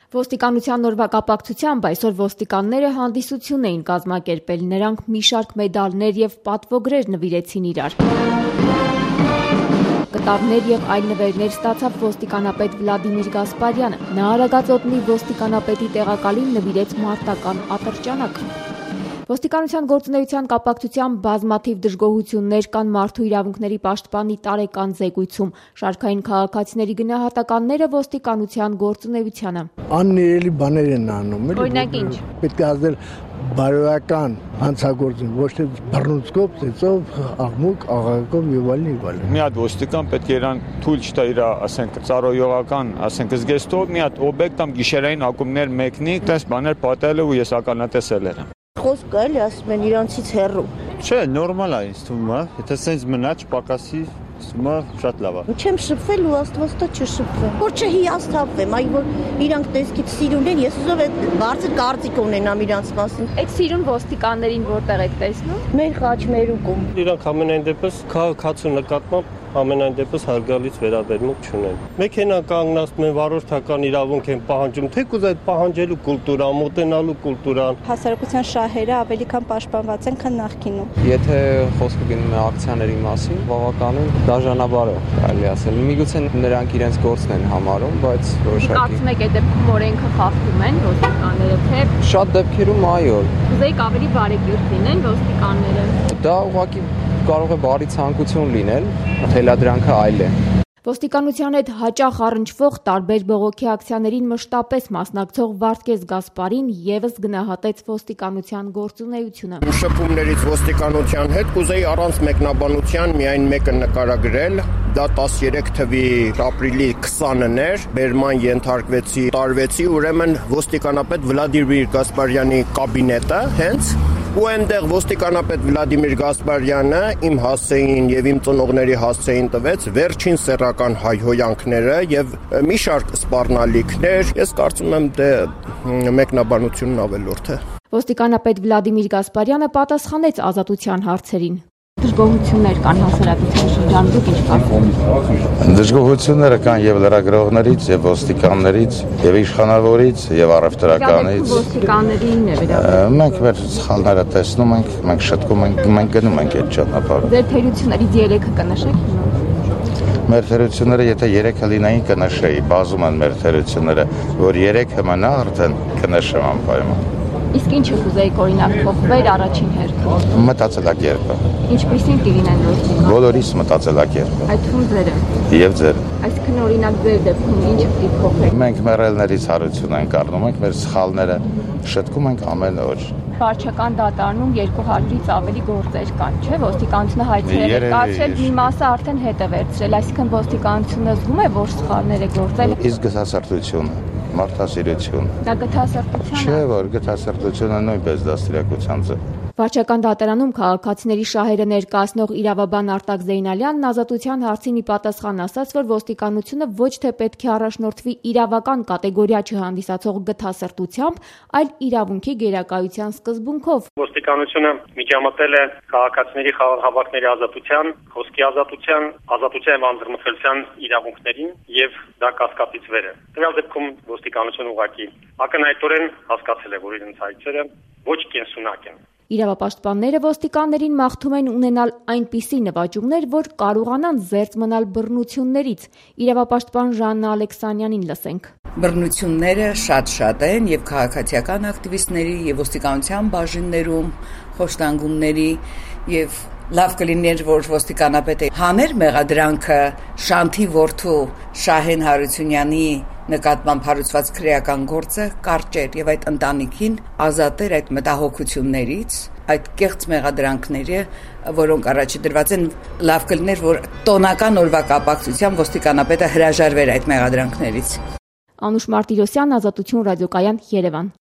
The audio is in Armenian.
Ոստիկանության օրվա կապակցությամբ այսօր ոստիկանները հանդիսություն էին կազմակերպել, նրանք մի շարք մեդալներ և պատվոգրեր նվիրեցին իրար։ Կտավներ և այլ նվերներ ստացավ ոստիկանապետ Վլադիմիր Գասպարյանը, նա Արագածոտնի ոստիկանապետի տեղակալին նվիրեց մարտական ատրճանակ։ Ոստիկանության գործունեության կապակցությամբ բազմաթիվ դժգոհություններ կան մարդու իրավունքների պաշտպանի տարեկան զեկույցում, շարքային քաղաքացիների գնահատականները ոստիկանության գործունեությանը։ Աններելի բաներ են անում, օրինակ ինչ։ Պետք է ասել բարոյական հանցագործություն, ոչ թե բռնուցքով, ծեծով, աղմուկ, աղաղակով եւ այլն։ Մի հատ ոստիկան պետք է իրան թույլ չտա իր, ասենք, ծառայողական, ասենք, զգեստով մի հատ օբյեկտ կամ գիշերային ակումբներ մեկնի, այդպես բաներ պատել ու ես ականատեսել եմ։ Խոսքը էլի ասում են իրանցից հեռու։ Չէ, նորմալ է ինձ թվում է, եթե սենց մնա չպակասի, ասում է շատ լավ է։ Չեմ շփվել ու աստվածտա չշփվեմ։ Որ չհիասթափվեմ, այ որ իրանք տեսքից սիրուն են, ես ուզում եմ բարձր կարծիք ունենամ իրանց մասին։ Այդ սիրուն ոստիկաններին որտեղ եք տեսնում։ Մեր խաչմերուկում։ Իրանք ամենայն դեպս քաղաքացու նկատմամբ ամենայն դեպս հարգալից վերաբերմունք չունեն։ Մեքենա կանգնացնում են վարորդական իրավունք են պահանջում, թեկուզ այդ պահանջելու կուլտուրան, մոտենալու կուլտուրան։ Հասարակության շահերը ավելի քան պաշտպանված են, քան նախկինում։ Եթե խոսքը գնում է ակցիաների մասին, բավականին դաժանաբար է, կարելի ասել։ Միգուցե նրանք իրենց գործն են համարում, բայց որոշակի։ Կարծում եք այդ դեպքում օրենքը խախտում են ոստիկանները, թե շատ դեպքերում այո։ Կուզեիք ավելի բարեկիրթ լինեն ոստիկանները։ Դա ուղղակի կարող է բարի ցանկություն լինել, թելադրանքը այլ է։ Ոստիկանության հետ հաճախ առնչվող տարբեր բողոքի ակցիաներին մշտապես մասնակցող Վարդգես Գասպարին ևս գնահատեց ոստիկանության գործունեությունը։ Շփումներից ոստիկանության հետ կուզեի առանց մեկնաբանության միայն մեկը նկարագրել, դա 13 թվականի ապրիլի 20-ն էր, բերման ենթարկվեցի, տարվեցի ուրեմն ոստիկանապետ Վլադիմիր Գասպարյանի կաբինետը, հենց ու այնտեղ ոստիկանապետ Վլադիմիր Գասպարյանը իմ հասցեին եւ իմ ծնողների հասցեին տվեց վերջին սեռական հայհոյանքները եւ մի շարք սպառնալիքներ։ Ես կարծում եմ դե մեկնաբանությունն ավելորդ է։ Ոստիկանապետ Վլադիմիր Գասպարյանը պատասխանեց ազատության հարցերին։ Դժգոհություններ կան հասարակության շրջանում, դուք ինչ կարծում։ Դժգոհությունները կան եւ լրագրողներից, եւ ոստիկաններից, եւ իշխանավորից, եւ առևտրականից։ Ոստիկաններին է վերաբերում։ Մենք մեր սխալները տեսնում ենք, մենք շտկում ենք, մենք գնում ենք այդ ճանապարհով։ Ձեր թերություններից 3-ը կնշեք։ Մեր թերությունները եթե 3-ը լինեին կնշեի, բազում են մեր թերությունները, որ 3-ը մնա արդեն կնշեմ անպայման։ Իսկ ինչը կուզեիք օրինակ փոխվել առաջին հերթին։ Մտածելակերպը։ Ինչպիսին կլինեն ոստիկանները։ Բոլորիս մտածելակերպը։ Այդ թվում ձերը։ Եվ ձեր։ Այսինքն օրինակ ձեր դեպքում ինչ պիտի փոխեք։ Մենք մեռելներից հարություն ենք առնում, մենք մեր սխալները շտկում ենք ամեն օր։ Վարչական դատարանում 200-ից ավելի գործեր կան, չէ՞, ոստիկանությունը հայցեր է կացրել, մի մասը արդեն հետ է վերցրել, այսինքն ոստիկանությունը զգում է, որ սխալներ է գործել։ Իսկ գթասրտությունը, մարդասիրություն։ Դա գթասրտության է։ Չէ, որ գթասրտությունը նույնպես դաստիարակության ձև։ Վարչական դատարանում քաղաքացիների շահերը ներկայացնող իրավաբան Արտակ Զեյնալյանն ազատության հարցին ի պատասխան ասաց, որ ոստիկանությունը ոչ թե պետք է առաջնորդվի իրավական կատեգորիա չհանդիսացող գթասրտությամբ, այլ իրավունքի գերակայության սկզբունքով։ Ոստիկանությունը միջամտել է քաղաքացիների խաղաղ հավաքների ազատության, խոսքի ազատության, ազատության եւ անձնմխելիության իրավունքներին եւ դա կասկածից վեր է։ Տվյալ դեպքում ոստիկանությունը ուղղակի ակնհայտորեն հասկացել է, որ իրենց հայցերը ոչ կենսունակ են։ Իրավապաշտպանները ոստիկաններին մաղթում են ունենալ այնպիսի նվաճումներ, որ կարողանան զերծ մնալ բռնություններից։ Իրավապաշտպան Ժաննա Ալեքսանյանին լսենք։ Բռնությունները շատ են եւ քաղաքացիական ակտիվիստների եւ ոստիկանության բաժիններում, խոշտանգումների եւ լավ կլիներ, որ ոստիկանապետը հաներ մեղադրանքը Շանթի որդու Շահեն Հարությունյանի նկատմամբ հարուցված քրեական գործը կարճեր եւ այդ ընտանիքին ազատեր այդ մտահոգություններից, այդ կեղծ մեղադրանքները, որոնք առաջի դրված են, լավ կլիներ, որ տոնական օրվա կապակցությամբ ոստիկանապետը հրաժարվեր այդ մեղադրանքներից։ Անուշ Մարտիրոսյան, Ազատություն ռադիոկայան, Երևան։